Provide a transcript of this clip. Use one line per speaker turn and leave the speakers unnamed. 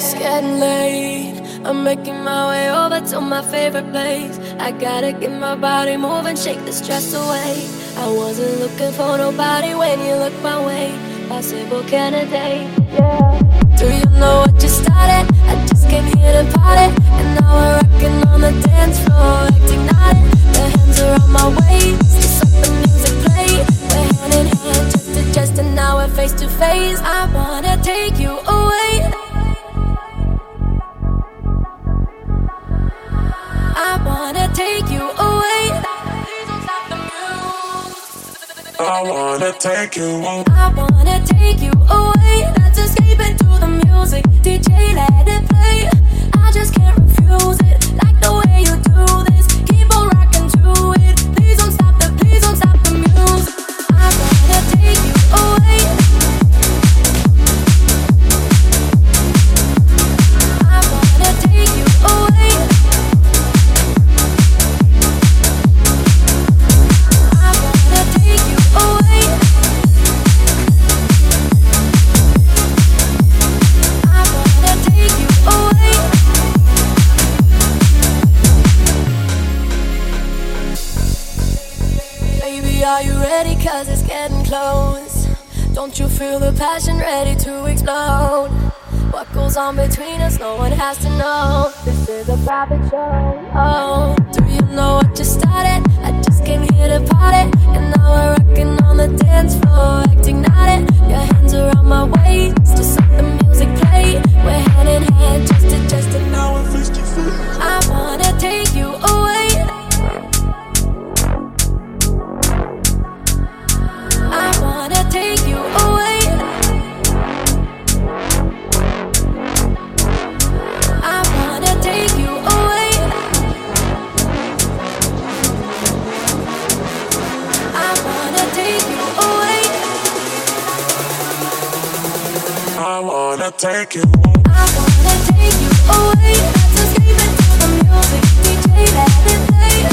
It's getting late. I'm making my way over to my favorite place. I gotta get my body moving, shake the stress away. I wasn't looking for nobody when you look my way. Possible candidate, yeah. Do you know what you started? I just came here to party, and now we're rocking on the dance floor, acting naughty. The hands are on my waist, just let the music play. We're hand in hand, just and now we're face to face. I wanna take you away. I wanna take you away.
I wanna take you away.
I wanna take you away. Let's escape into the music. DJ, let it play. I just can't refuse it. Like the way you do this. Keep on rocking to it. Please don't stop the music. I wanna take you away. I wanna take you away. I wanna take you away. I wanna take you away. Baby, are you ready? 'Cause it's getting close. Don't you feel the passion ready to explode? What goes on between us, no one has to know. This is a private show. Oh, do you know what you started? I just came here to party, and now we're rocking on the dance floor, acting naughty. Your hands are on my waist, just let the music play. We're hand in hand, just and now we're face to face. I wanna take you away. I wanna take you away. I wanna take you away. I wanna take you away.
I wanna take you away.
I wanna take you away. Let's escape into the music. DJ, let it play.